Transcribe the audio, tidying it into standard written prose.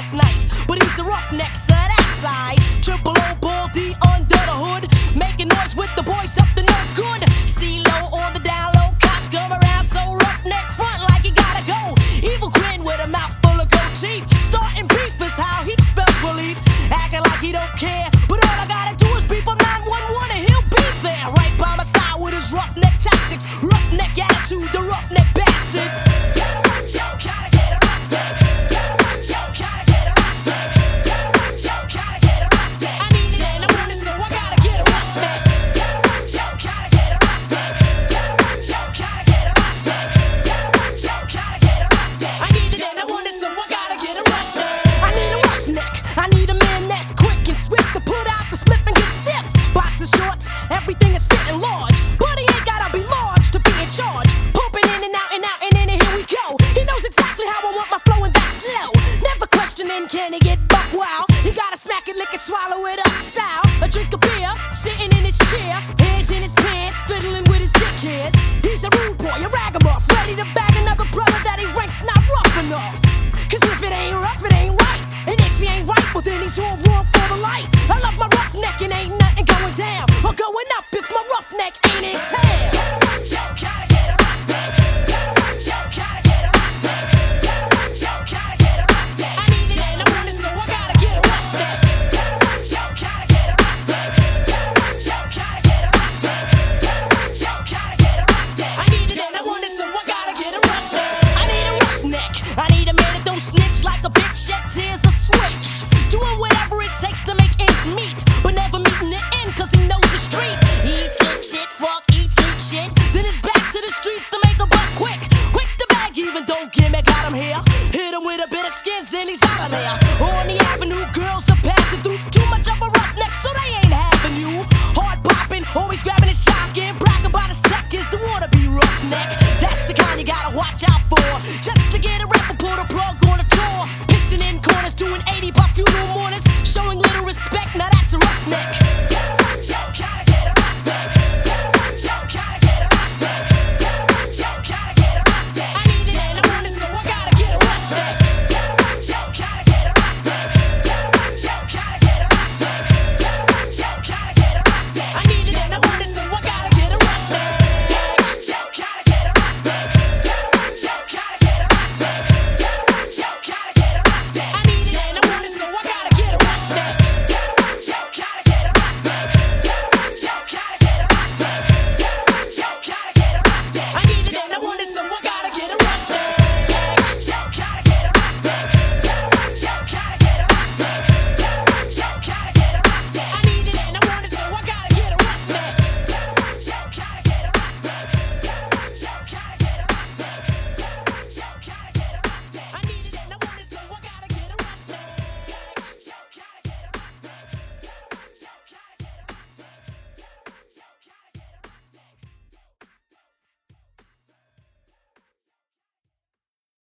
last night, but he's a roughneck, so that's I. Triple O, Ball D under the hood, making noise with the boys up to no good. C-Lo on the down low, cops come around so roughneck front like he gotta go. Evil grin with a mouth full of gold teeth, starting beef is how he spells relief. Acting like he don't care, but all I gotta do is beep on 911 and he'll be there, right by my side with his roughneck tactics, roughneck attitude, the roughneck bastard. Everything is fitting large, but he ain't gotta be large to be in charge. Pumping in and out and out and in and here we go. He knows exactly how I want my flow and that's slow. Never questioning, can he get buck wild? He gotta smack it, lick it, swallow it up style. A drink of beer, sitting in his chair, hands in his pants, fiddling with his dick hairs. He's a rude boy, a ragamuff, ready to bag another brother that he ranks not rough enough. Cause if it ain't rough, it ain't right. And if he ain't right, well then he's all wrong for the light. I love my roughneck and ain't nothing going down or going up if my roughneck ain't in town. I need it and I want it, so I gotta get a roughneck. I need it and I want it, so I gotta get a roughneck. I need a roughneck. I need a man that don't snitch like a bitch